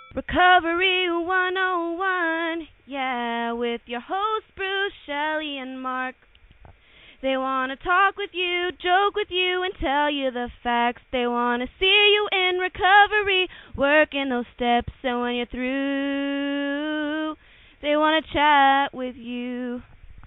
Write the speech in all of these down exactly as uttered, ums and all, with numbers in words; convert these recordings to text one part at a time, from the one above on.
Recovery one oh one, yeah, with your hosts Bruce, Shelley, and Mark. They want to talk with you, joke with you, and tell you the facts. They want to see you in recovery, working those steps, and when you're through, they want to chat with you.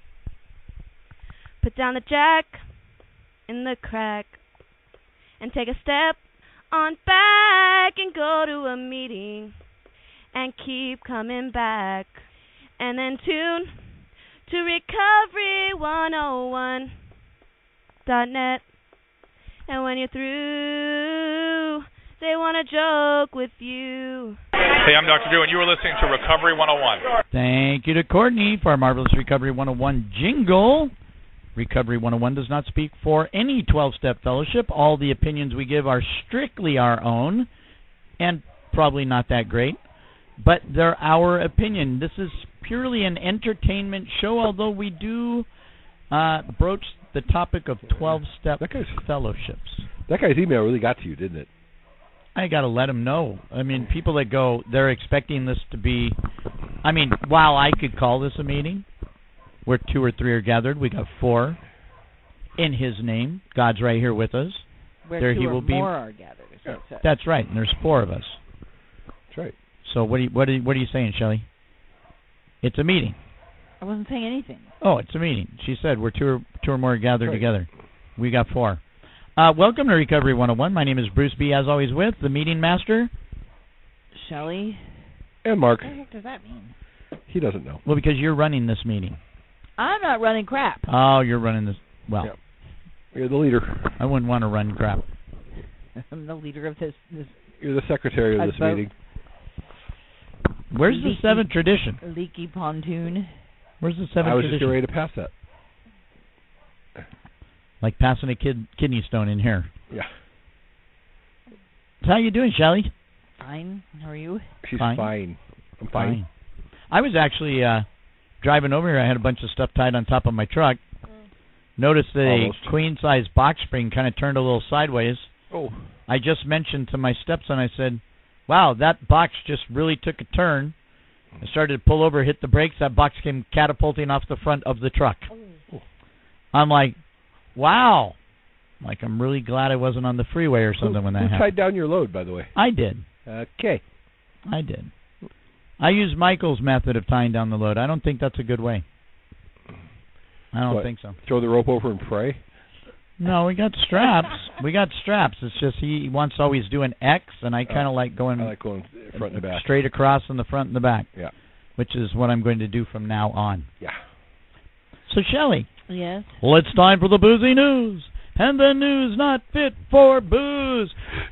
Put down the jack in the crack and take a step on back and go to a meeting and keep coming back. And then tune to recovery one oh one dot net. And when you're through, they want to joke with you. Hey, I'm Doctor Drew, and you are listening to Recovery one oh one. Thank you to Courtney for our marvelous Recovery one oh one jingle. Recovery one oh one does not speak for any twelve-step fellowship. All the opinions we give are strictly our own and probably not that great, but they're our opinion. This is purely an entertainment show, although we do uh, broach the topic of twelve-step that guy's, fellowships. That guy's email really got to you, didn't it? I got to let him know. I mean, people that go, they're expecting this to be, I mean, while I could call this a meeting, where two or three are gathered, we got four in his name. God's right here with us. Where there two he or will more be. are gathered. Is what it says. That's right, and there's four of us. That's right. So what are you, what are you, what are you saying, Shelley? It's a meeting. I wasn't saying anything. Oh, it's a meeting. She said we're two or, two or more gathered right. together. We got four. Uh, welcome to Recovery one oh one. My name is Bruce B., as always, with the meeting master. Shelley. And Mark. What the heck does that mean? He doesn't know. Well, because you're running this meeting. I'm not running crap. Oh, you're running this. Well, yeah. You're the leader. I wouldn't want to run crap. I'm the leader of this. this You're the secretary of this vote. meeting. Where's leaky, the seventh tradition? Leaky pontoon. Where's the seventh I was tradition? just getting ready to pass that. Like passing a kid kidney stone in here. Yeah. So how you doing, Shelley? Fine. How are you? She's fine. fine. I'm fine. fine. I was actually uh, driving over here. I had a bunch of stuff tied on top of my truck. Mm. Noticed the Almost. queen-size box spring kind of turned a little sideways. Oh. I just mentioned to my stepson, I said, wow, that box just really took a turn. I started to pull over, hit the brakes. That box came catapulting off the front of the truck. Oh. I'm like, wow. Like, I'm really glad I wasn't on the freeway or something who, when that who happened. tied down your load, by the way? I did. Okay. I did. I used Michael's method of tying down the load. I don't think that's a good way. I don't what, think so. Throw the rope over and pray? No, we got straps. we got straps. It's just he wants to always do an X, and I kind of uh, like going, I like going front and back. Straight across in the front and the back. Yeah. Which is what I'm going to do from now on. Yeah. So, Shelley. Yes? Well, it's time for the boozy news. And the news not fit for booze.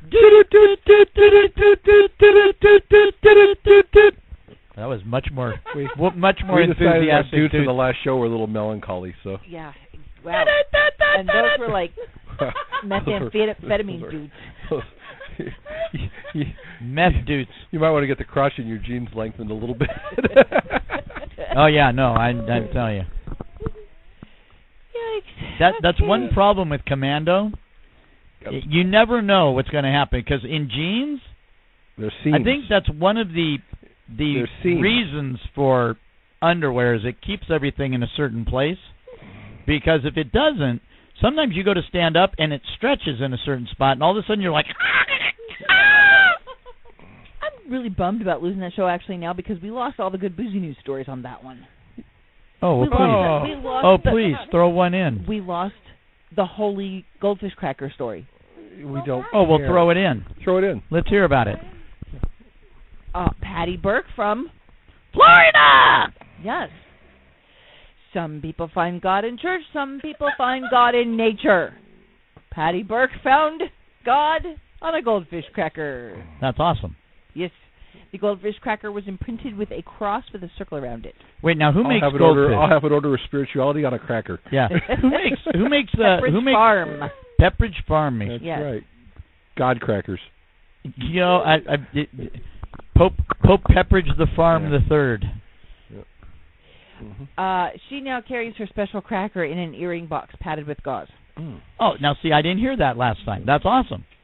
That was much more, we, much more we enthusiastic. Dudes in the last show were a little melancholy, so. Yeah. Wow. And those were like methamphetamine dudes. Meth dudes. You might want to get the crotch in your jeans lengthened a little bit. Oh yeah, no, I I tell you. Yikes. That that's okay. one problem with Commando. Yep. You never know what's going to happen because in jeans, there's seams. I think that's one of the the reasons for underwear is it keeps everything in a certain place. Because if it doesn't, sometimes you go to stand up and it stretches in a certain spot, and all of a sudden you're like, I'm really bummed about losing that show actually now because we lost all the good boozy news stories on that one. Oh, well, we please. Lost, we lost oh, the, please, throw one in. We lost the holy goldfish cracker story. We don't. Oh, well, throw it in. Throw it in. Let's hear about it. Uh, Patty Burke from Florida! Yes. Some people find God in church, some people find God in nature. Patty Burke found God on a goldfish cracker. That's awesome. Yes. The goldfish cracker was imprinted with a cross with a circle around it. Wait, now who I'll makes have goldfish? Order, I'll have an order of spirituality on a cracker. Yeah. who makes who makes uh, Pepperidge who makes Farm? Pepperidge Farm makes. That's yes. right. God crackers. You know, I, I it, Pope Pope Pepperidge the Farm yeah. the Third. Mm-hmm. Uh, she now carries her special cracker in an earring box padded with gauze. Mm. Oh, now see, I didn't hear that last time. That's awesome.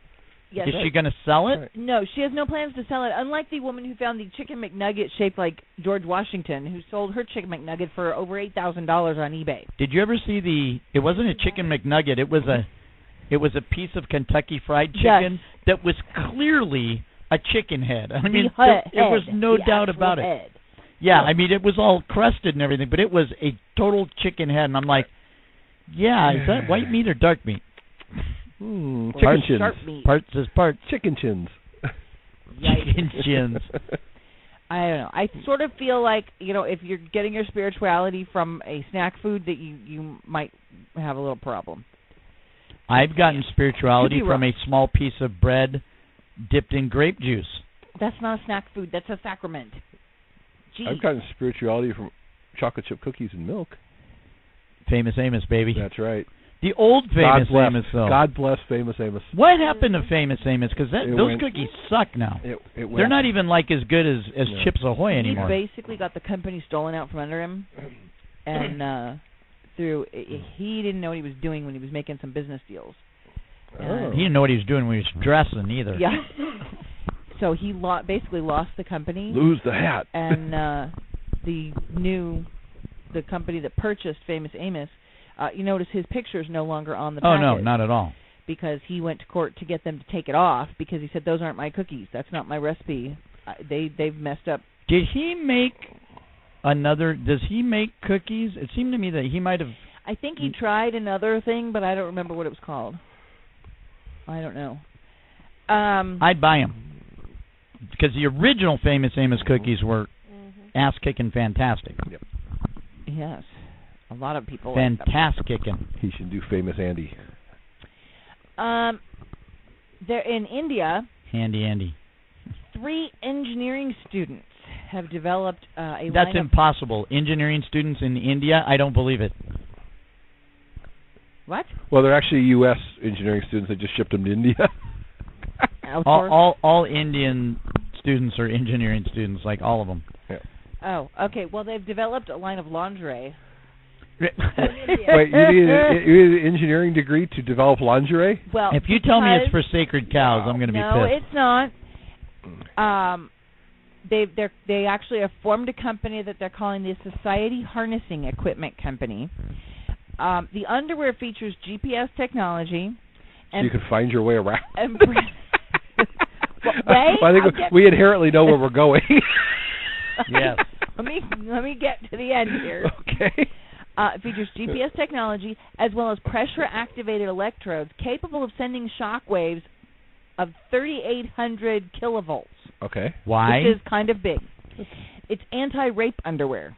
Yes. Is she going to sell it? Right. No, she has no plans to sell it. Unlike the woman who found the chicken McNugget shaped like George Washington, who sold her chicken McNugget for over eight thousand dollars on eBay. Did you ever see the? It wasn't a chicken McNugget. It was a, it was a piece of Kentucky Fried Chicken Yes. that was clearly a chicken head. I mean, the there, head, there was no the doubt actual about it. head. Yeah, I mean, it was all crusted and everything, but it was a total chicken head, and I'm like, yeah, is that white meat or dark meat? Hmm, Or chicken chins. sharp meat. Parts is parts. Chicken chins. Chicken chins. I don't know. I sort of feel like, you know, if you're getting your spirituality from a snack food, that you, you might have a little problem. I've gotten spirituality Could be from wrong. a small piece of bread dipped in grape juice. That's not a snack food. That's a sacrament. Gee. I've gotten spirituality from chocolate chip cookies and milk. Famous Amos, baby. That's right. The old Famous God bless. Amos, though. God bless Famous Amos. What happened to Famous Amos? Because It those went- cookies suck now. It, it went, They're not even like as good as, as No. Chips Ahoy he anymore. basically got the company stolen out from under him, and uh, through i he didn't know what he was doing when he was making some business deals. Oh. He didn't know what he was doing when he was dressing either. Yeah. So he lo- basically lost the company, Lose the hat. and uh, the new the company that purchased Famous Amos. Uh, you notice his picture is no longer on the Oh, package. no, not at all. Because he went to court to get them to take it off because he said those aren't my cookies. That's not my recipe. Uh, they they've messed up. Did he make another, does he make cookies? It seemed to me that he might have, I think he tried another thing, but I don't remember what it was called. I don't know. Um, I'd buy them. Because the original Famous Amos cookies were ass-kicking fantastic. yes, a lot of people. like them. Fantastic-kicking. He should do Famous Andy. Um, they're in India. Handy Andy. Three engineering students have developed uh, a That's line of impossible. Engineering students in India, I don't believe it. what? Well, they're actually U S engineering students. They just shipped them to India. All, Outsourced? all all Indian students are engineering students, like all of them. Oh, okay. Well, they've developed a line of lingerie. Wait, you need, a, you need an engineering degree to develop lingerie? Well, If you tell me it's for because- sacred cows, I'm going to be no, pissed. it's not. Um, they they they actually have formed a company that they're calling the Society Harnessing Equipment Company. Um, the underwear features G P S technology, So and you can find your way around. and well, wait, Well, I think I'll we, get- we inherently know where we're going. Yes. let me let me get to the end here. Okay. Uh, it features G P S technology as well as pressure-activated electrodes capable of sending shock waves of thirty-eight hundred kilovolts. Okay. Why? Which is kind of big. It's anti-rape underwear.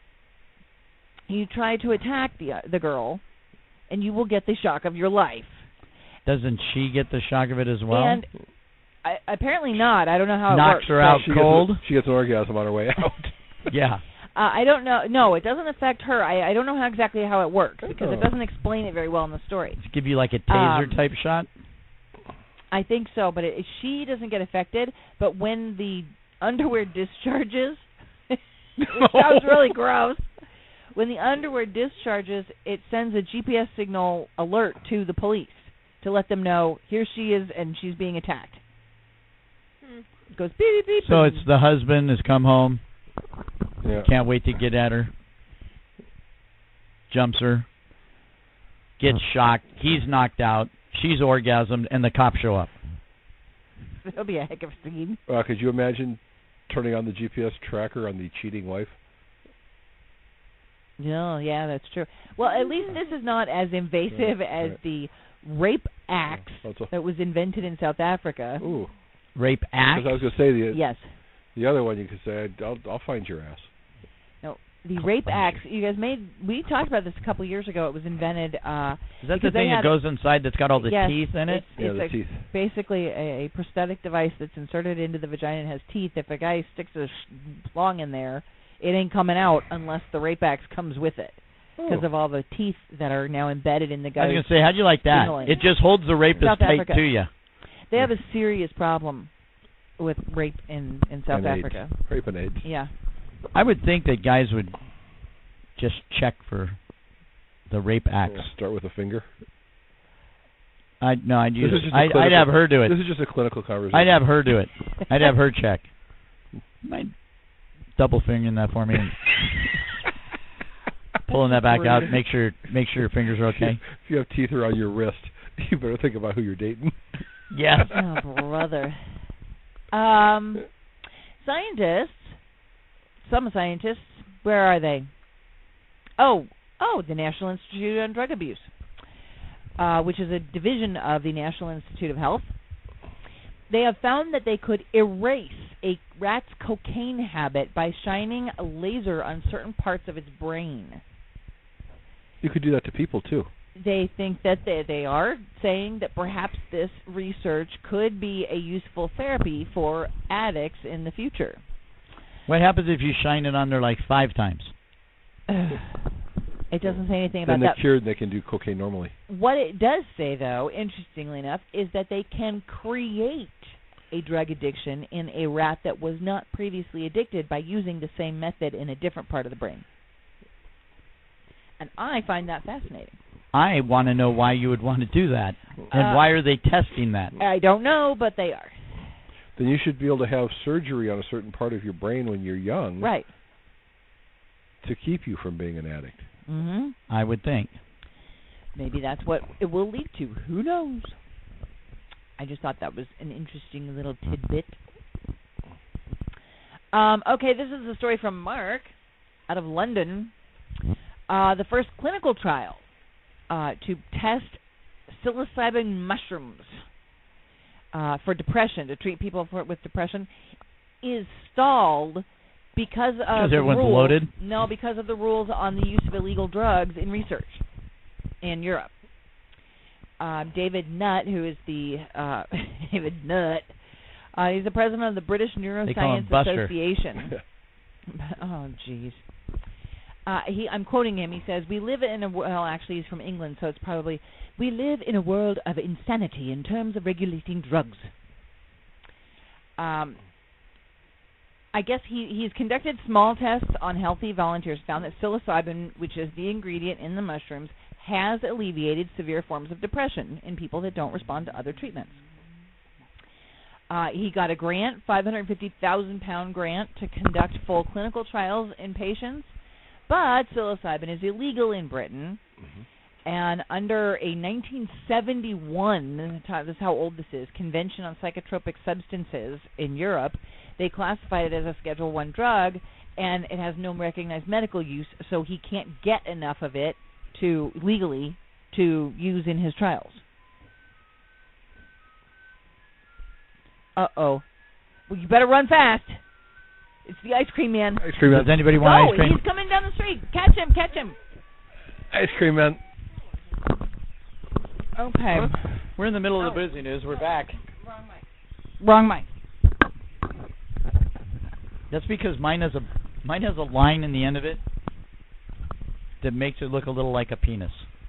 You try to attack the uh, the girl, and you will get the shock of your life. Doesn't she get the shock of it as well? And I, apparently not. I don't know how it Knocks works. her out she cold? Gets, she gets an orgasm on her way out. Yeah. Uh, I don't know. No, it doesn't affect her. I, I don't know how exactly how it works because Oh. it doesn't explain it very well in the story. Does it give you like a taser Um, type shot? I think so, but it, she doesn't get affected. But when the underwear discharges, it sounds really gross. When the underwear discharges, it sends a G P S signal alert to the police to let them know here she is and she's being attacked. It goes beep beep beep. So and- it's the husband has come home, Yeah. can't wait to get at her, jumps her, gets shocked, he's knocked out, she's orgasmed, and the cops show up. It'll be a heck of a scene. Uh, could you imagine turning on the G P S tracker on the cheating wife? No, yeah, that's true. Well, at least this is not as invasive Right, as right. the rape axe That's a, that was invented in South Africa. ooh. Rape act? Because I was going to say the Yes. the other one you could say I'll I'll find your ass. No, the rape axe. You guys made. We talked about this a couple years ago. It was invented. Uh, Is that the because they thing that had- goes inside that's got all the yes, teeth in it? It's, Yeah, it's the a, teeth. basically a, a prosthetic device that's inserted into the vagina and has teeth. If a guy sticks a sh- schlong in there, it ain't coming out unless the rape axe comes with it because Oh. of all the teeth that are now embedded in the I was guy's. going to say, how'd you like that? signaling. It just holds the rapist South tight Africa. to you. They have a serious problem with rape in, in South And AIDS. Africa. Rape and AIDS. Yeah. I would think that guys would just check for the rape acts. Yeah, start with a finger. I no, I'd use. This is just a I, I'd clinical- have her do it. This is just a clinical conversation. I'd have her do it. I'd have her check. Might double fingering that for me. And pulling that back out. Make sure make sure your fingers are okay. If you have teeth around your wrist, you better think about who you're dating. Yeah. Oh, brother. Um, scientists, some scientists, where are they? Oh, oh, the National Institute on Drug Abuse, uh, which is a division of the National Institute of Health. They have found that they could erase a rat's cocaine habit by shining a laser on certain parts of its brain. You could do that to people, too. They think that they, they are saying that perhaps this research could be a useful therapy for addicts in the future. What happens if you shine it on there like five times? It doesn't say anything about Then they're that. cured and they can do cocaine normally. What it does say, though, interestingly enough, is that they can create a drug addiction in a rat that was not previously addicted by using the same method in a different part of the brain. And I find that fascinating. I want to know why you would want to do that, and Uh, why are they testing that? I don't know, but they are. Then you should be able to have surgery on a certain part of your brain when you're young, Right. to keep you from being an addict. Mm-hmm. I would think. Maybe that's what it will lead to. Who knows? I just thought that was an interesting little tidbit. Um, okay, this is a story from Mark out of London. Uh, the first clinical trial uh, to test psilocybin mushrooms uh, for depression, to treat people for, with depression, is stalled because of Because the everyone's rules. loaded? No, because of the rules on the use of illegal drugs in research in Europe. Uh, David Nutt, who is the uh, David Nutt, uh, he's the president of the British call him Neuroscience Buster. Association. Oh, jeez. Uh, he, I'm quoting him. He says, "We live in a well, actually, he's from England, so it's probably we live in a world of insanity in terms of regulating drugs." Um, I guess he he's conducted small tests on healthy volunteers, found that psilocybin, which is the ingredient in the mushrooms, has alleviated severe forms of depression in people that don't respond to other treatments. Uh, he got a grant, five hundred fifty thousand pound grant, to conduct full clinical trials in patients, but psilocybin is illegal in Britain, mm-hmm. and under a nineteen seventy-one, this is how old this is, Convention on Psychotropic Substances in Europe, they classified it as a Schedule One drug, and it has no recognized medical use, so he can't get enough of it to legally to use in his trials. Uh-oh. Well, you better run fast. It's the ice cream man. Ice cream man. Does anybody want Oh, ice cream? he's coming down the street. Catch him, catch him. Ice cream man. Okay. We're in the middle of the busy news. We're back. Wrong mic. That's because mine has a mine has a line in the end of it that makes it look a little like a penis.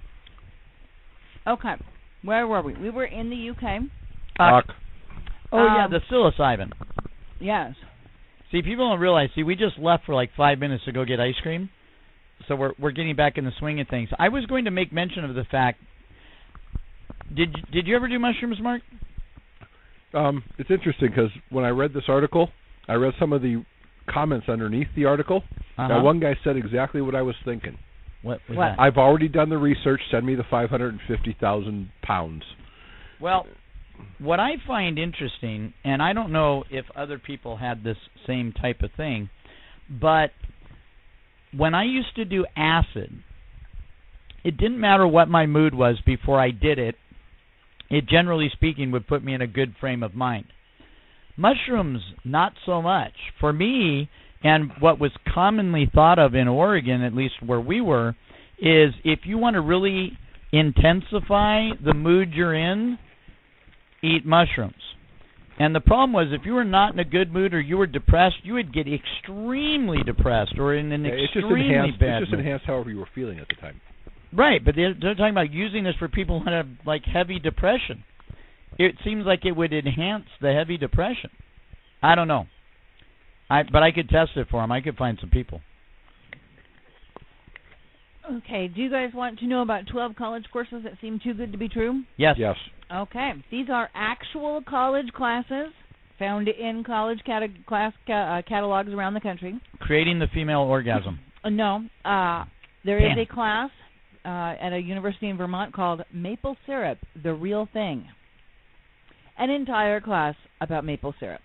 Okay. Where were we? We were in the U K. Talk. Oh yeah, Um, the psilocybin. Yes. See, people don't realize. See, we just left for like five minutes to go get ice cream, so we're we're getting back in the swing of things. I was going to make mention of the fact. Did did you ever do mushrooms, Mark? Um, it's interesting because when I read this article, I read some of the comments underneath the article. Uh-huh. Now, one guy said exactly what I was thinking. What was What? that? I've already done the research. Send me the five hundred fifty thousand pounds. Well, what I find interesting, and I don't know if other people had this same type of thing, but when I used to do acid, it didn't matter what my mood was before I did it. It, generally speaking, would put me in a good frame of mind. Mushrooms, not so much. For me, and what was commonly thought of in Oregon, at least where we were, is if you want to really intensify the mood you're in, eat mushrooms. And the problem was, if you were not in a good mood or you were depressed, you would get extremely depressed or in an Yeah, it's just extremely enhanced. bad It's just mood. enhanced however you were feeling at the time. Right, but they're, they're talking about using this for people who have like heavy depression. It seems like it would enhance the heavy depression. I don't know. I but I could test it for them. I could find some people. Okay, do you guys want to know about twelve college courses that seem too good to be true? Yes. Yes. Okay, these are actual college classes found in college cata- class ca- uh, catalogs around the country. Creating the female orgasm. Uh, no, uh, there is Damn. a class uh, at a university in Vermont called Maple Syrup, the Real Thing. An entire class about maple syrup.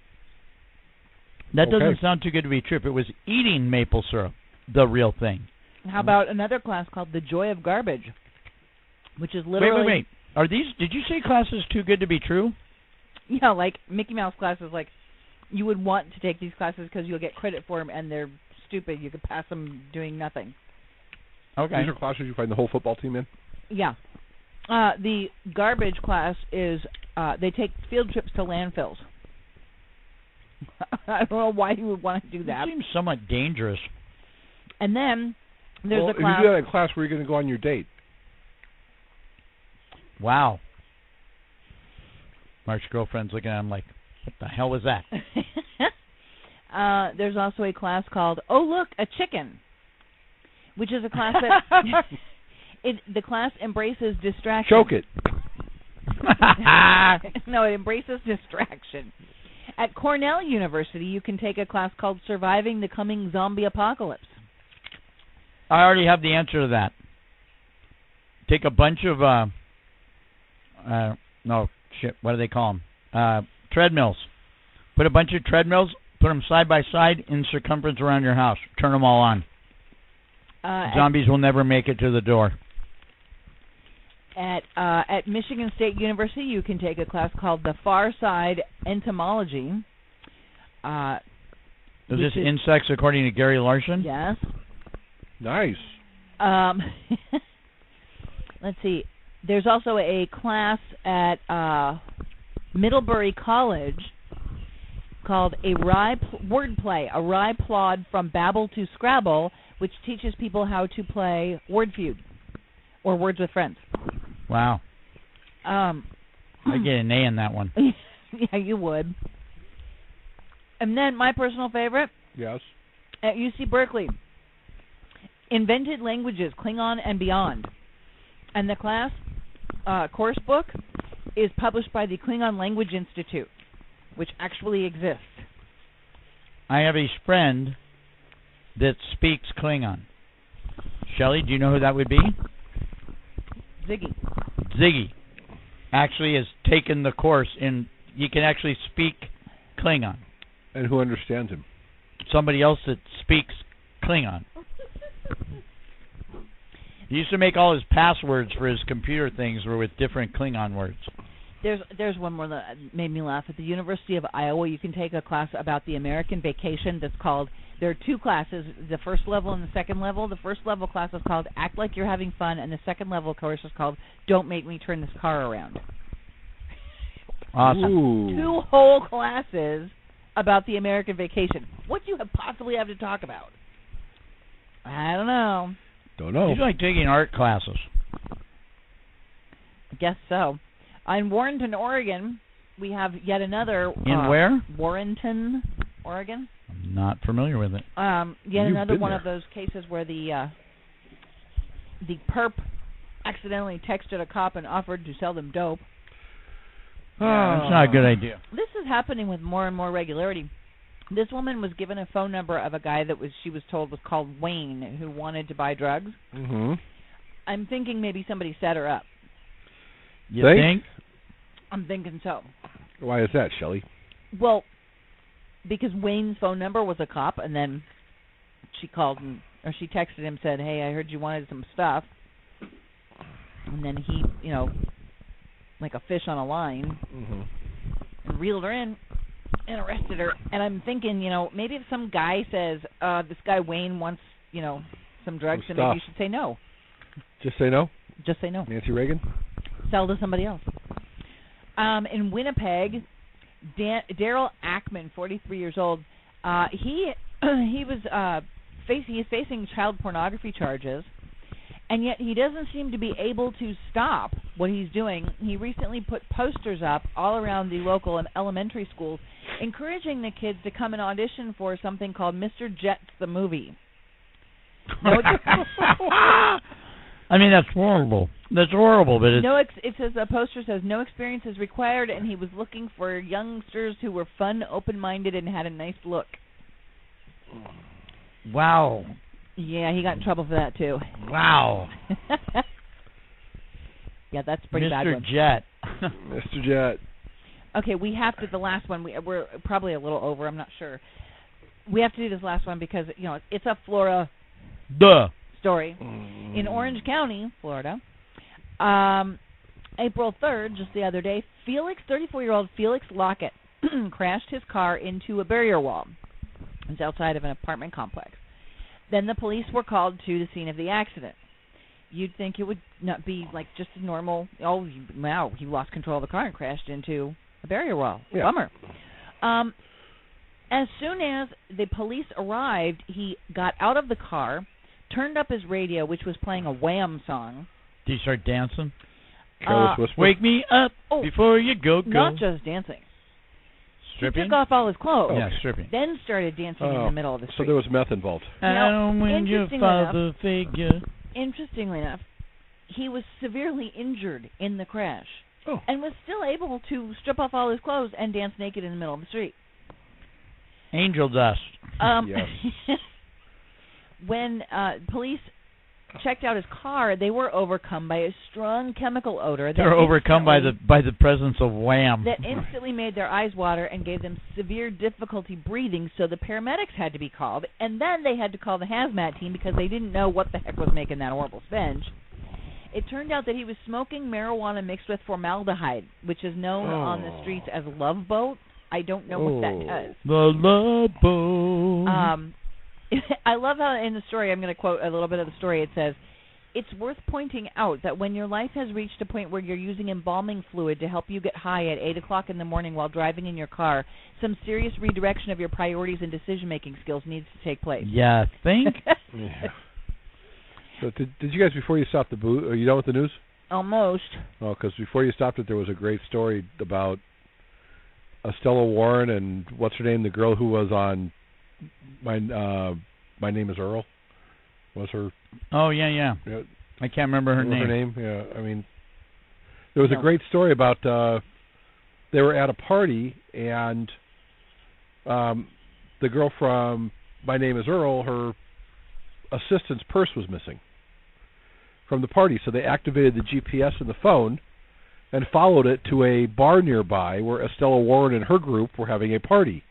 That Okay. doesn't sound too good to be true. If it was eating maple syrup, the real thing. How about another class called The Joy of Garbage, which is literally... Wait, wait, wait. Are these, did you say classes too good to be true? Yeah, like Mickey Mouse classes, like you would want to take these classes because you'll get credit for them, and they're stupid. You could pass them doing nothing. Okay. These are classes you find the whole football team in? Yeah. Uh, the garbage class is, uh, they take field trips to landfills. I don't know why you would want to do that. It seems somewhat dangerous. And then there's well, a class... if you do that in class, where are you going to go on your date? Wow. Mark's girlfriend's looking at him like, what the hell was that? uh, there's also a class called Oh Look, a Chicken, which is a class that it the class embraces distraction. Choke it. No, it embraces distraction. At Cornell University, you can take a class called Surviving the Coming Zombie Apocalypse. I already have the answer to that. Take a bunch of, uh, uh, no, shit, what do they call them? Uh, treadmills. Put a bunch of treadmills, put them side by side in circumference around your house. Turn them all on. Uh, Zombies will never make it to the door. At uh, at Michigan State University, you can take a class called The Far Side Entomology. Uh, Is this is, insects according to Gary Larson? Yes. Nice. Um, let's see. There's also a class at uh, Middlebury College called a rye pl- wordplay, a rye plod from Babel to Scrabble, which teaches people how to play Word Feud or Words with Friends. Wow. Um, I get an A in that one. Yeah, you would. And then my personal favorite Yes. at U C Berkeley, Invented Languages, Klingon and Beyond. And the class uh, course book is published by the Klingon Language Institute, which actually exists. I have a friend that speaks Klingon. Shelley, do you know who that would be? Ziggy. Ziggy actually has taken the course in, he can actually speak Klingon. And who understands him? Somebody else that speaks Klingon. He used to make all his passwords for his computer things were with different Klingon words. There's there's one more that made me laugh. At the University of Iowa, you can take a class about the American vacation that's called, there are two classes, the first level and the second level. The first level class is called Act Like You're Having Fun, and the second level course is called Don't Make Me Turn This Car Around. Awesome. Ooh. Two whole classes about the American vacation. What do you have possibly have to talk about? I don't know. Don't know. He's like taking art classes. I guess so. In Warrenton, Oregon, we have yet another... In uh, where? Warrenton, Oregon. I'm not familiar with it. Um, yet You've another been one there. of those cases where the uh, the perp accidentally texted a cop and offered to sell them dope. That's not a good idea. This is happening with more and more regularity. This woman was given a phone number of a guy that was she was told was called Wayne, who wanted to buy drugs. Mm-hmm. I'm thinking maybe somebody set her up. You Think? think? I'm thinking so. Why is that, Shelley? Well, because Wayne's phone number was a cop, and then she called and or she texted him, said, "Hey, I heard you wanted some stuff," and then he, you know, like a fish on a line, Mm-hmm. and reeled her in and arrested her. And I'm thinking, you know, maybe if some guy says, uh, "This guy Wayne wants, you know, some drugs," Some then maybe stuff. you should say no. Just say no? Just say no. Nancy Reagan? Sell to somebody else. Um, in Winnipeg, Dan- Daryl Ackman, forty-three years old, uh, he he was uh, face- he is facing child pornography charges, and yet he doesn't seem to be able to stop what he's doing. He recently put posters up all around the local elementary schools, encouraging the kids to come and audition for something called Mister Jets the Movie. No, I mean, that's horrible. That's horrible, but it's... No, ex- it says the poster says no experience is required, and he was looking for youngsters who were fun, open-minded, and had a nice look. Wow. Yeah, he got in trouble for that too. Wow. Yeah, that's a pretty bad Mister one. Jet. Mister Jet. Okay, we have to, the last one, we, we're probably a little over, I'm not sure. We have to do this last one because, you know, it's a Florida Duh. story. Mm. In Orange County, Florida, um, April third, just the other day, Felix, thirty-four-year-old Felix Lockett, crashed his car into a barrier wall. It's outside of an apartment complex. Then the police were called to the scene of the accident. You'd think it would not be like just a normal, oh, wow, he lost control of the car and crashed into a barrier wall. Yeah. Bummer. Um, as soon as the police arrived, he got out of the car, turned up his radio, which was playing a Wham song. Did you start dancing? Careless Uh, Whisper. Wake me up Oh, before you go, go. Not just dancing. Stripping? He took off all his clothes. Yeah, stripping. Then started dancing in Oh, the middle of the So street. there was meth involved. Now, And when your interestingly father figure... Interestingly enough, he was severely injured in the crash Oh. and was still able to strip off all his clothes and dance naked in the middle of the street. Angel dust. Um, Yes. When uh, police checked out his car, they were overcome by a strong chemical odor. That They're overcome by the instantly- by the presence of Wham. that instantly made their eyes water and gave them severe difficulty breathing, so the paramedics had to be called, and then they had to call the hazmat team because they didn't know what the heck was making that horrible stench. It turned out that he was smoking marijuana mixed with formaldehyde, which is known Oh. on the streets as love boat. I don't know what that Oh. does. The love boat. Um, I love how in the story, I'm going to quote a little bit of the story. It says, "It's worth pointing out that when your life has reached a point where you're using embalming fluid to help you get high at eight o'clock in the morning while driving in your car, some serious redirection of your priorities and decision-making skills needs to take place." Yeah, think? Yeah. So did, did you guys, before you stopped the booth, are you done with the news? Almost. Oh, because before you stopped it, there was a great story about Estella Warren and what's her name, the girl who was on my uh, my name is Earl. Was her? Oh, yeah, yeah. You know, I can't remember her what was name. Her name? Yeah, I mean, there was No. a great story about uh, they were at a party and um, the girl from My Name is Earl, her assistant's purse was missing from the party, so they activated the G P S in the phone and followed it to a bar nearby where Estella Warren and her group were having a party.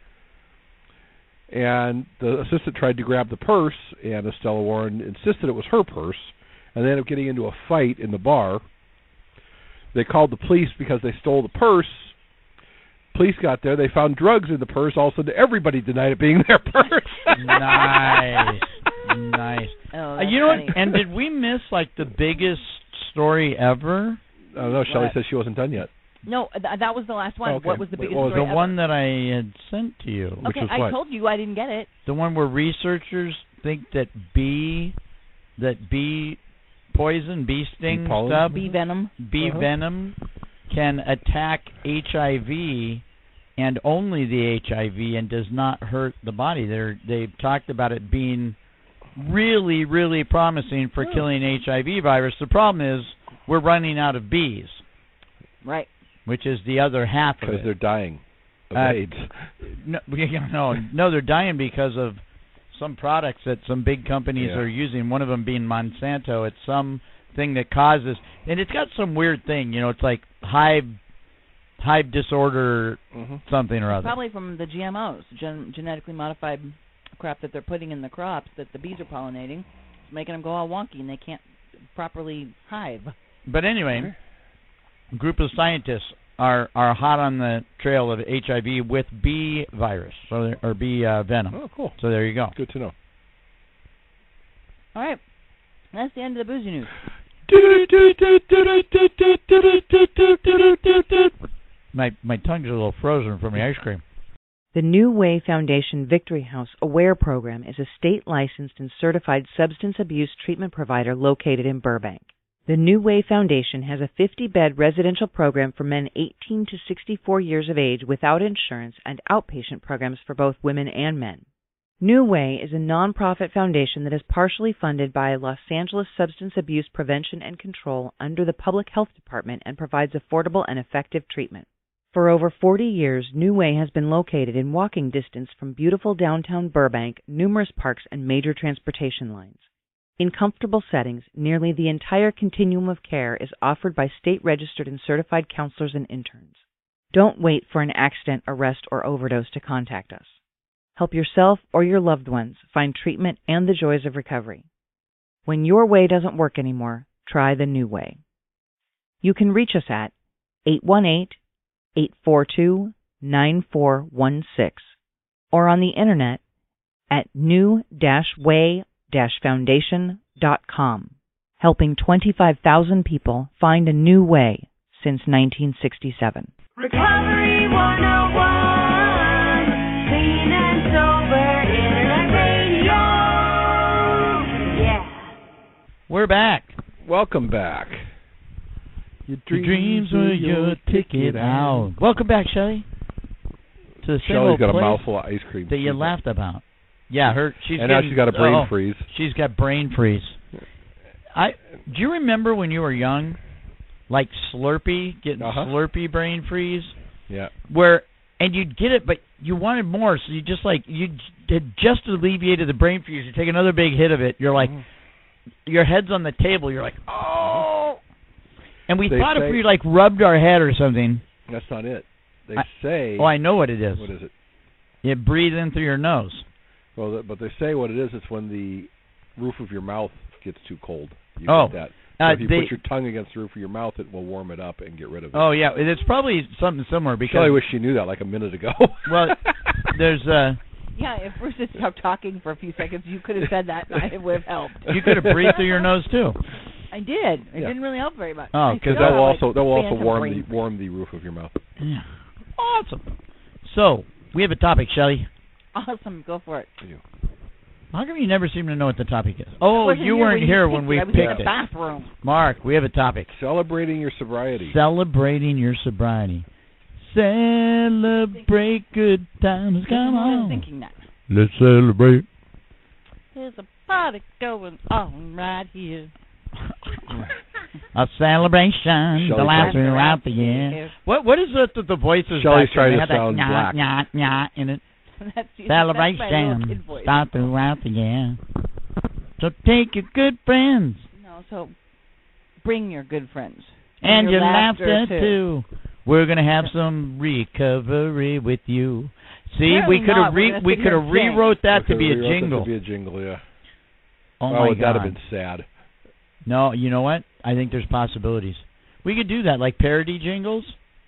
And the assistant tried to grab the purse, and Estella Warren insisted it was her purse, and they ended up getting into a fight in the bar. They called the police because they stole the purse. Police got there. They found drugs in the purse. All of a sudden, everybody denied it being their purse. Nice. Nice. Oh, Uh, that's you know funny. what? And did we miss, like, the biggest story ever? I don't know. Shelley What? says she wasn't done yet. No, th- that was the last one. Okay. What was the What biggest was The story ever? one that I had sent to you. Which Okay, was I what? told you I didn't get it. The one where researchers think that bee, that bee poison, bee sting Bee pollen? stuff, Bee venom. bee Uh-huh. venom can attack H I V and only the H I V and does not hurt the body. They're, they've talked about it being really, really promising for Yeah. killing H I V virus. The problem is we're running out of bees, Right. which is the other half of Because it. they're dying of Uh, AIDS. No, no, no, they're dying because of some products that some big companies Yeah. are using. One of them being Monsanto. It's some thing that causes, and it's got some weird thing. You know, it's like hive, hive disorder, Mm-hmm. something or other. Probably from the G M Os, gen- genetically modified crap that they're putting in the crops that the bees are pollinating, making them go all wonky and they can't properly hive. But anyway, a group of scientists are are hot on the trail of H I V with bee virus, so there- or bee uh, venom. Oh, cool. So there you go. Good to know. All right. That's the end of the boozy news. My my tongue's a little frozen from the ice cream. The New Way Foundation Victory House AWARE program is a state-licensed and certified substance abuse treatment provider located in Burbank. The New Way Foundation has a fifty-bed residential program for men eighteen to sixty-four years of age without insurance and outpatient programs for both women and men. New Way is a nonprofit foundation that is partially funded by Los Angeles Substance Abuse Prevention and Control under the Public Health Department and provides affordable and effective treatment. For over forty years, New Way has been located in walking distance from beautiful downtown Burbank, numerous parks, and major transportation lines. In comfortable settings, nearly the entire continuum of care is offered by state-registered and certified counselors and interns. Don't wait for an accident, arrest, or overdose to contact us. Help yourself or your loved ones find treatment and the joys of recovery. When your way doesn't work anymore, try the New Way. You can reach us at eight one eight, eight four two, nine four one six or on the internet at new way foundation dot com, helping twenty-five thousand people find a new way since nineteen sixty-seven. Recovery one oh one, clean and sober internet radio. Yeah. We're back. Welcome back. Your Your dreams were your ticket out. Welcome back, Shelley. To the same Shelley's old got a place mouthful of ice cream. that you laughed about. Yeah, her. She's and now getting, she's got a brain oh, freeze. She's got brain freeze. I do you remember when you were young, like Slurpee, getting Uh-huh. Slurpee brain freeze, Yeah. where and you'd get it, but you wanted more, so you just like you had just alleviated the brain freeze. You take another big hit of it. You're like, your head's on the table. You're like, oh. And we They thought say- if we like rubbed our head or something. That's not it. They I- say. Oh, I know what it is. What is it? You breathe in through your nose. Well, th- but they say what it is. It's when the roof of your mouth gets too cold. You Oh, get that. So uh, if you they- put your tongue against the roof of your mouth, it will warm it up and get rid of it. Oh yeah, it's probably something similar because Shelley wish she knew that like a minute ago. well, there's uh Yeah, if Bruce had stopped talking for a few seconds, you could have said that, and it would have helped. you could have breathed through your nose too. I did. It Yeah. didn't really help very much. Oh, I because Because still that will have, also like, that will also phantom warm brain the warm the roof of your mouth. Yeah. Awesome. So we have a topic, Shelley. Awesome, go for it. How come you never seem to know what the topic is? Oh, Wasn't you weren't when here you when picked we it. I was picked in the it. bathroom. Mark, we have a topic. Celebrating your sobriety. Celebrating your sobriety. Celebrate good times. Come I was on. thinking that. Let's celebrate. There's a party going on right here. A celebration Shelley to last tries- throughout the year. What what is it that the voices Shelley's back there, trying they to have that sound nyah, black. nyah, nyah in it. That's, that's my little kid Celebration voice. start throughout the year. So take your good friends No, so bring your good friends. Bring and your laughter too. too. We're gonna have some recovery with you. See, Apparently we could not. have We're re- gonna we sit could here have and sing. rewrote that Okay, to be we a wrote that jingle. To be a jingle, yeah. Oh oh, my would god. that have been sad? No, you know what? I think there's possibilities. We could do that, like parody jingles.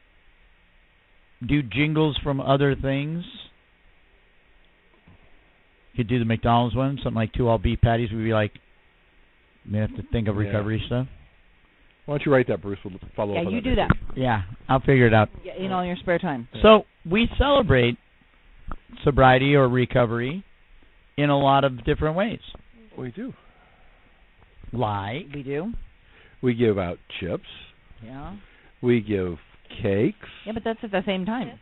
Do jingles from other things. You could do the McDonald's one, something like two all beef patties. We'd be like, we have to think of Yeah. recovery stuff. Why don't you write that, Bruce? We'll follow Yeah, up on you that do next that Yeah, I'll figure it out. yeah, in all your spare time. So we celebrate sobriety or recovery in a lot of different ways. week. We do. Like, We do. We give out chips. Yeah. We give cakes. Yeah, but that's at the same time.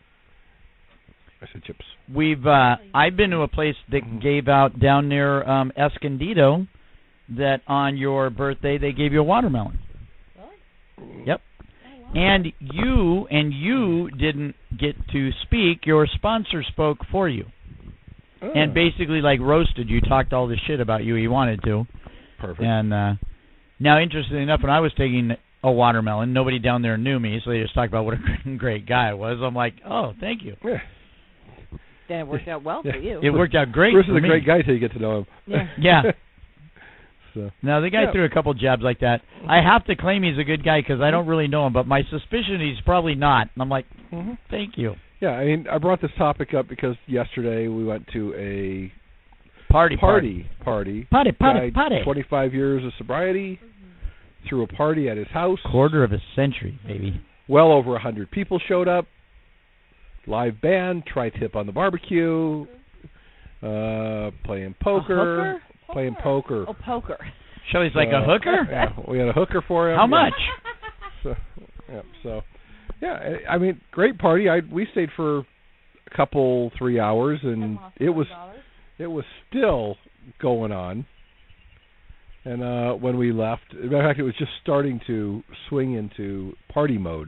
I said chips. we've uh, I've been to a place that gave out down near um, Escondido that on your birthday they gave you a watermelon. Yep. And you and you didn't get to speak. Your sponsor spoke for you, Oh, and basically like roasted you, talked all the shit about you he wanted to. perfect. And uh, now, interestingly enough, when I was taking a watermelon, nobody down there knew me, so they just talked about what a great guy I was. I'm like, oh, thank you. Yeah. Then it worked out well Yeah. for you. It worked out great Bruce for is a me. great guy till you get to know him. Yeah. Yeah. So No, the guy Yeah. threw a couple jabs like that. I have to claim he's a good guy because I don't really know him, but my suspicion he's probably not. And I'm like, Mhm. thank you. yeah, I mean, I brought this topic up because yesterday we went to a Party, party party. Party, party, Guy, party. twenty-five years of sobriety. Threw a party at his house. Quarter of a century, baby. Well over a hundred people showed up. Live band, tri-tip on the barbecue. Uh, playing poker. A hooker? Playing poker. Oh, poker. Shelley's like, a Uh, hooker? Yeah, we had a hooker for him. How Yeah. much? So, yeah, so, yeah, I I mean, great party. I we stayed for a couple, three hours, and it was it was still going on. And uh, when we left, as a matter of fact, it was just starting to swing into party mode.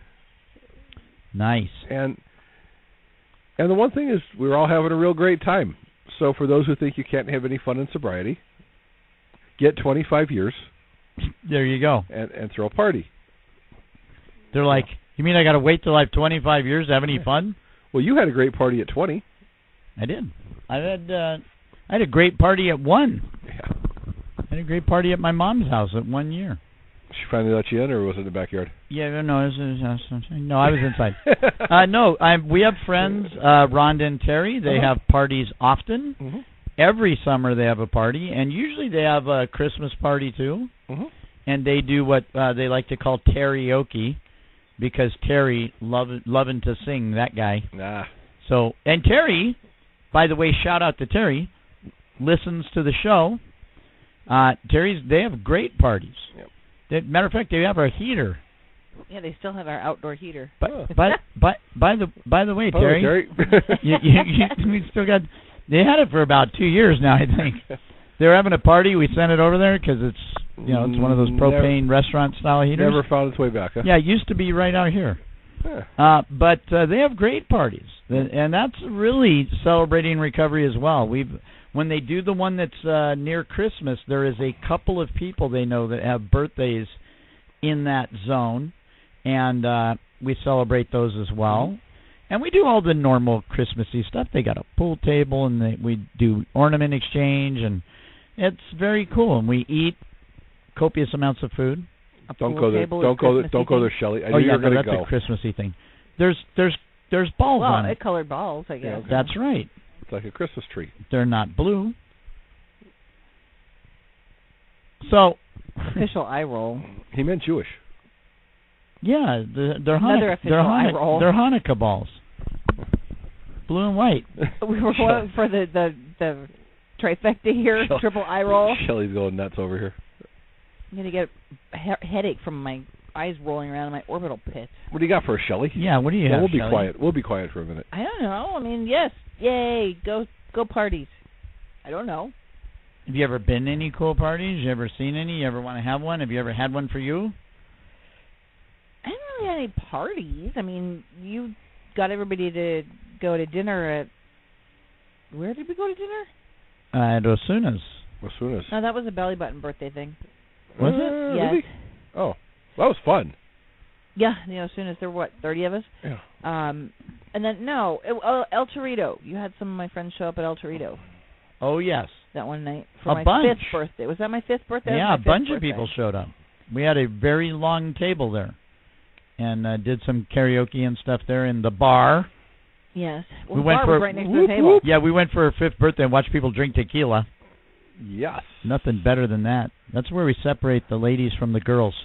Nice. And and the one thing is, we were all having a real great time. So for those who think you can't have any fun in sobriety, get twenty-five years. There you go. And, and throw a party. They're like, you mean I got to wait till I have twenty-five years to have any fun? Well, you had a great party at twenty. I did. I had uh, I had a great party at one. Yeah. I had a great party at my mom's house at one year. She finally let you in, or was it in the backyard? Yeah, no, it was, it was, no, I was inside. uh, no, I, we have friends, uh, Rhonda and Terry. They uh-huh. have parties often. Mm-hmm. Every summer they have a party, and usually they have a Christmas party too. Mm-hmm. And they do what uh, they like to call karaoke, because Terry love loving to sing, that guy. Nah. So, and Terry, by the way, shout out to Terry, listens to the show. Uh, Terry's, they have great parties. Yep. They, matter of fact, they have a heater. Yeah, they still have our outdoor heater. But, but, but, by the by the way, Oh, Terry, Terry. you, you, you, we still got. They had it for about two years now, I think. They were having a party. We sent it over there because it's, you know, it's one of those propane Never, restaurant style heaters. Never found its way back. Huh? Yeah, it used to be right out here. Huh. Uh, but uh, they have great parties, and that's really celebrating recovery as well. We've when they do the one that's uh, near Christmas, there is a couple of people they know that have birthdays in that zone, and uh, we celebrate those as well. Mm-hmm. And we do all the normal Christmassy stuff. They got a pool table, and they, we do ornament exchange, and it's very cool. And we eat copious amounts of food. A Don't pool go there. table Don't is go there. Christmassy Don't go thing? there, Shelley. I Oh knew yeah, you were no, going that's to go. a Christmassy thing. There's there's there's balls Well, on it it. colored balls, I guess. Yeah, okay. That's right. It's like a Christmas tree. They're not blue. So Official eye roll. He meant Jewish. yeah, the, they're Another Hanukkah, official they're, eye Hanukkah, roll. they're Hanukkah balls. Blue and white. We were going for the, the, the trifecta here, Shell- triple eye roll. Shelley's going nuts over here. I'm going to get a he- headache from my eyes rolling around in my orbital pit. What do you got for us, Shelley? Yeah, what do you Well, have, we'll be Shelley? quiet. We'll be quiet for a minute. I don't know. I mean, yes. Yay. Go go parties. I don't know. Have you ever been to any cool parties? You ever seen any? You ever want to have one? Have you ever had one for you? I don't really have any parties. I mean, you got everybody to go to dinner at... Where did we go to dinner? Uh, at Osuna's. As soon as. No, that was a belly button birthday thing. Was Uh, it? Yes. really? Oh, that was fun. Yeah, you know, as soon as there were, what, thirty of us? Yeah. Um, and then, no, it, uh, El Torito. You had some of my friends show up at El Torito Oh, yes. that one night for A my bunch. fifth birthday. Was that my fifth birthday? That was Yeah, my a fifth bunch of birthday. people showed up. We had a very long table there, and uh, did some karaoke and stuff there in the bar. Yes. Well, We the went bar for- was right next to whoop, the table. whoop. Yeah, we went for our fifth birthday and watched people drink tequila. Yes. Nothing better than that. That's where we separate the ladies from the girls.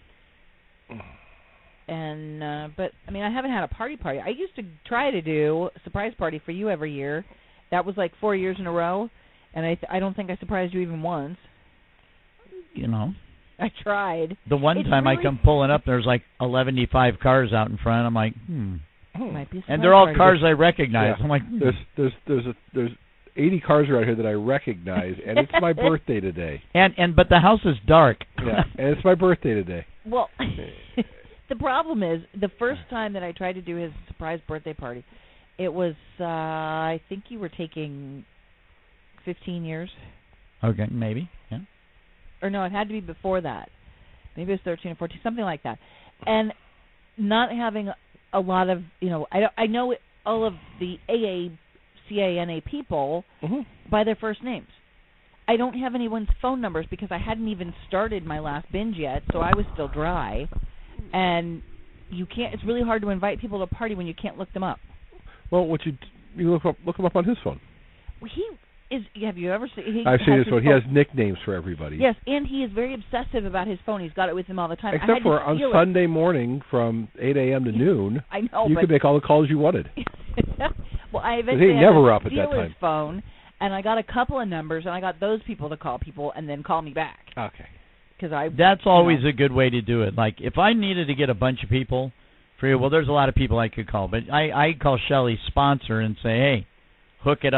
And uh, but I mean, I haven't had a party party. I used to try to do a surprise party for you every year. That was like four years in a row, and I th- I don't think I surprised you even once. You know, I tried. the one It's time really- I come pulling up, there's like eleven five cars out in front. I'm like, hmm. Might be a And surprise they're all party. cars I recognize. Yeah. I'm like, hmm. There's there's there's a there's eighty cars around here that I recognize, and it's my birthday today. and and but the house is dark. Yeah, and it's my birthday today. Well, the problem is the first time that I tried to do his surprise birthday party, it was uh, I think you were taking fifteen years, Okay, maybe. Yeah. or no, it had to be before that. Maybe it was thirteen or fourteen, something like that. And not having a lot of, you know, I don't, I know all of the A A C A N A people Mm-hmm. by their first names. I don't have anyone's phone numbers because I hadn't even started my last binge yet, so I was still dry. And you can't. It's really hard to invite people to a party when you can't look them up. Well, what you you look up look him up on his phone. He is. Have you ever seen? He I've seen has his phone. He has nicknames for everybody. Yes, and he is very obsessive about his phone. He's got it with him all the time. I Except had for to on steal it. Sunday morning from eight a.m. to noon, I know, you but could make all the calls you wanted. well, I he eventually had never to up at steal that time. his phone, and I got a couple of numbers, and I got those people to call people, and then call me back Okay. because I. That's always you know. a good way to do it. Like if I needed to get a bunch of people for you, well, there's a lot of people I could call, but I I call Shelley sponsor and say, hey, hook it up.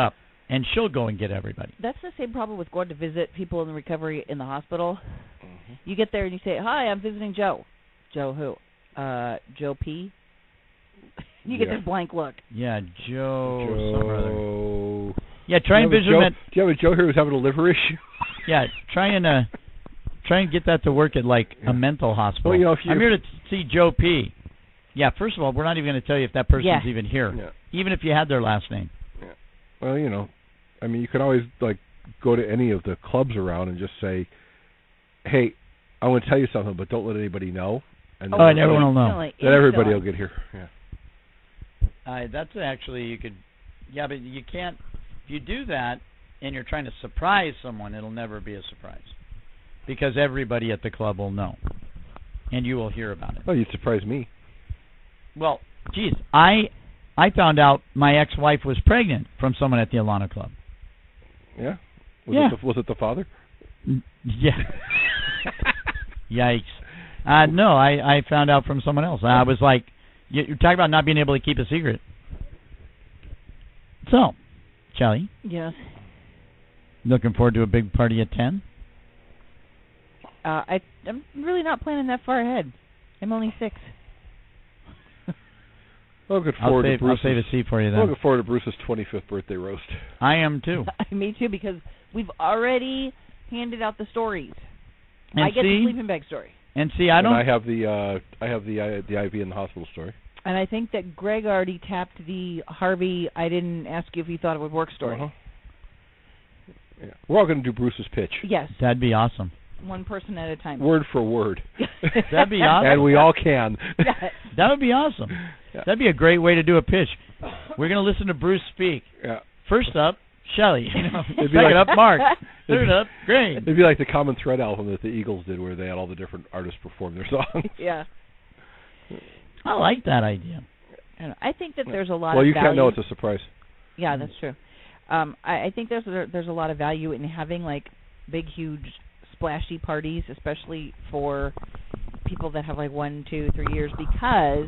and she'll go and get everybody. That's the same problem with going to visit people in recovery in the hospital. Mhm. You get there and you say, "Hi, I'm visiting Joe." Joe who? Uh, Joe P. You get Yeah. this blank look. Yeah, Joe. some or other. Joe. Yeah, try and Do you have visit a him Joe- at. Do you have a Joe here who's having a liver issue? Yeah, try and uh, try and get that to work at like Yeah. a mental hospital. Well, you know, if you- I'm here to t- see Joe P. Yeah, first of all, we're not even going to tell you if that person's Yeah. even here, Yeah. even if you had their last name. Well, you know, I mean, you can always like go to any of the clubs around and just say, "Hey, I want to tell you something, but don't let anybody know." And Oh, and everyone will know. Instantly, then everybody instantly. will get here. Yeah. Uh, that's actually you could, yeah, but you can't. If you do that and you're trying to surprise someone, it'll never be a surprise because everybody at the club will know, and you will hear about it. Oh, you'd surprise me. Well, geez, I I found out my ex-wife was pregnant from someone at the Alana Club. Yeah. Was Yeah. It the, was it the father? N- Yeah. Yikes. Uh, no, I, I found out from someone else. I was like, you, you're talking about not being able to keep a secret. So, Shelly, Yes. looking forward to a big party at ten? Uh, I, I'm really not planning that far ahead. I'm only six. I'm looking I'll forward save, to I'll Bruce's. save a seat for you I'm then. looking forward to Bruce's twenty-fifth birthday roast. I am too. Me too, because we've already handed out the stories. And I get see, the sleeping bag story. and see, I don't. And I have the uh, I have the uh, the I V in the hospital story. And I think that Greg already tapped the Harvey, I didn't ask you if you thought it would work story. Uh-huh. Yeah. We're all going to do Bruce's pitch, Yes, That'd be awesome. one person at a time. word for word. That'd be awesome. And we all can. Yeah. That would be awesome. Yeah. That'd be a great way to do a pitch. We're going to listen to Bruce speak. Yeah. First up, Shelly. You know, It'd be second like- up, Mark. Third up, Greg. It'd be like the Common Thread album that the Eagles did, where they had all the different artists perform their songs. Yeah. I like that idea. I, don't know. I think that there's a lot Well, of you value. can't know it's a surprise. Yeah, that's true. Um, I, I think there's a, there's a lot of value in having like big, huge, splashy parties, especially for people that have like one, two, three years, because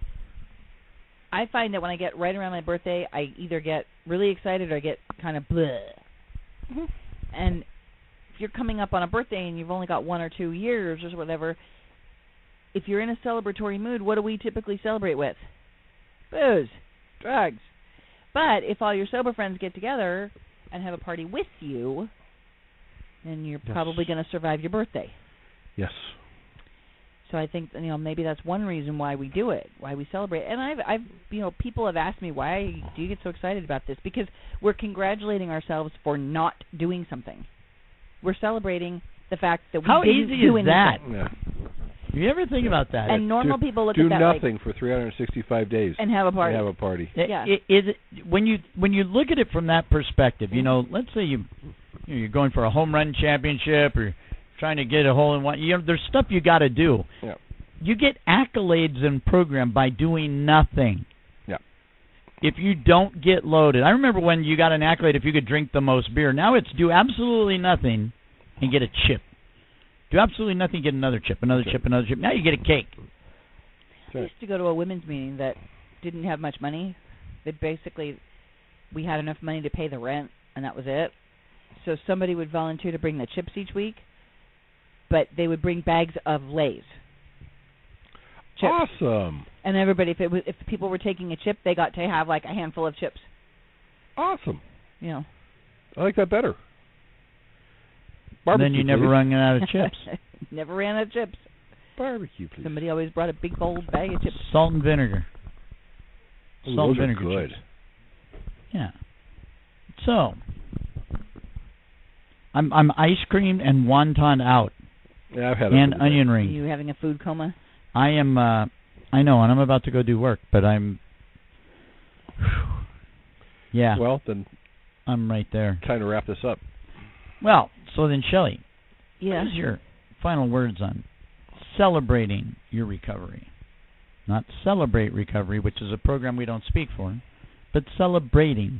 I find that when I get right around my birthday, I either get really excited or I get kind of bleh. Mm-hmm. And if you're coming up on a birthday and you've only got one or two years or whatever, if you're in a celebratory mood, what do we typically celebrate with? Booze, drugs. But if all your sober friends get together and have a party with you, then you're Yes. probably going to survive your birthday. Yes. So I think, you know, maybe that's one reason why we do it, why we celebrate. And I've, I've, you know, people have asked me, why do you get so excited about this? Because we're congratulating ourselves for not doing something. We're celebrating the fact that we How didn't easy do is anything. that? Yeah. Do you ever think about that? And normal do, people look do at that like, nothing for three hundred sixty-five days and have a party. and have a party. I- yeah. i- Is it when you when you look at it from that perspective? You know, let's say you, you know, you're going for a home run championship or trying to get a hole in one. You know, there's stuff you got to do. Yeah. You get accolades in program by doing nothing. Yeah. If you don't get loaded, I remember when you got an accolade if you could drink the most beer. Now it's do absolutely nothing and get a chip. Do absolutely nothing, get another chip, another chip, another chip. Now you get a cake. I used to go to a women's meeting that didn't have much money. They basically, we had enough money to pay the rent, and that was it. So somebody would volunteer to bring the chips each week, but they would bring bags of Lay's. Chips. Awesome. And everybody, if it was, if people were taking a chip, they got to have like a handful of chips. Awesome. You know. I like that better. And Barbecue, then you never please. run out of chips. Never ran out of chips. Barbecue, please. Somebody always brought a big old bag of chips. Salt and vinegar. Ooh, Salt those and are vinegar good. chips. Yeah. So, I'm I'm ice cream and wonton out Yeah, I've had and it. onion Are ring. you having a food coma? I am. Uh, I know, and I'm about to go do work, but I'm. Yeah, Well, then I'm right there. time to wrap this up. Well, so then, Shelley, Yeah. what is your final words on celebrating your recovery? Not celebrate recovery, which is a program we don't speak for, but celebrating.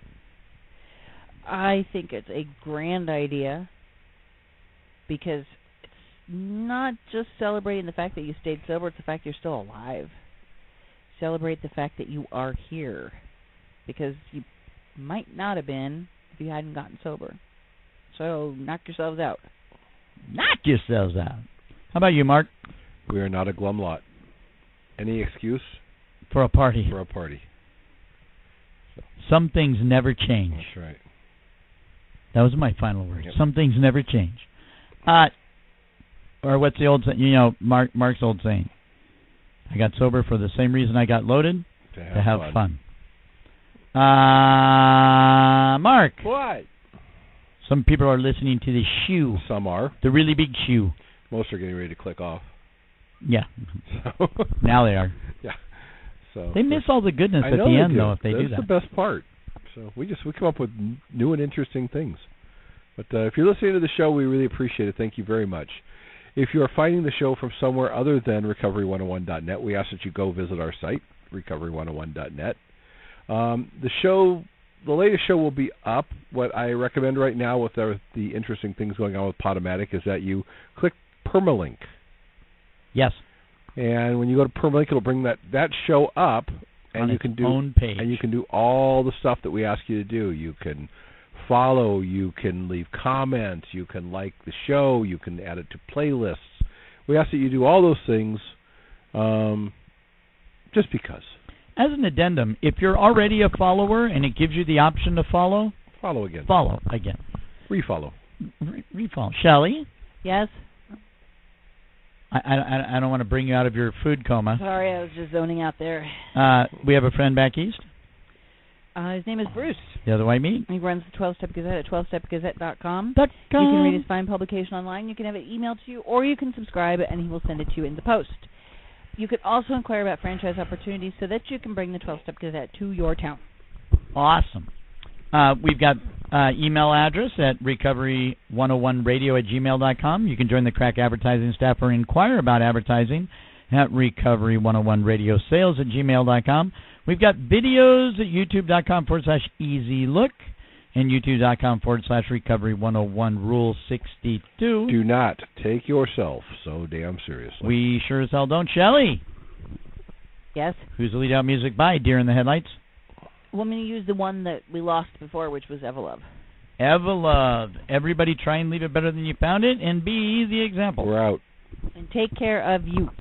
I think it's a grand idea because it's not just celebrating the fact that you stayed sober, it's the fact you're still alive. Celebrate the fact that you are here because you might not have been if you hadn't gotten sober. So knock yourselves out. Knock yourselves out. How about you, Mark? We are not a glum lot. Any excuse For a party. for a party. Some things never change. That's right. That was my final word. Yep. Some things never change. Uh, or what's the old saying? You know, Mark Mark's old saying. I got sober for the same reason I got loaded, To have, to have fun. fun. Uh, Mark. What? Some people are listening to the shoe, Some are. the really big shoe. Most are getting ready to click off. Yeah, So now they are. yeah. So They miss all the goodness I at know the they end, do. though, if they That's do that. the best part. So we just we come up with n- new and interesting things. But uh, if you're listening to the show, we really appreciate it. Thank you very much. If you are finding the show from somewhere other than recovery one oh one dot net, we ask that you go visit our site, recovery one oh one dot net. Um, the show, the latest show will be up. What I recommend right now with the, the interesting things going on with Podomatic is that you click permalink. Yes, And when you go to permalink, it'll bring that, that show up, and on you its can do own page. and you can do all the stuff that we ask you to do. You can follow, you can leave comments, you can like the show, you can add it to playlists. We ask that you do all those things, um, just because. As an addendum, if you're already a follower and it gives you the option to follow, Follow again. follow again. Refollow. Re- refollow. Shelley, Yes? I, I, I don't want to bring you out of your food coma. Sorry, I was just zoning out there. Uh, we have a friend back east, Uh, his name is Bruce. the other white meat. He runs the twelve-Step Gazette at twelve step gazette dot com. Dot You can com. read his fine publication online. You can have it emailed to you, or you can subscribe, and he will send it to you in the post. You could also inquire about franchise opportunities so that you can bring the twelve-Step Gazette to your town. Awesome. Uh, we've got uh, email address at recovery one oh one radio at gmail dot com. You can join the Crack advertising staff or inquire about advertising at recovery one oh one radio sales at gmail dot com. We've got videos at youtube dot com forward slash easy look and youtube dot com forward slash recovery one oh one rule sixty-two. Do not take yourself so damn seriously. We sure as hell don't. Shelley, Yes? who's the lead out music by Deer in the Headlights? Well, I'm going to use the one that we lost before, which was Evelove. Evelove. Everybody try and leave it better than you found it and be the example. We're out. And take care of you.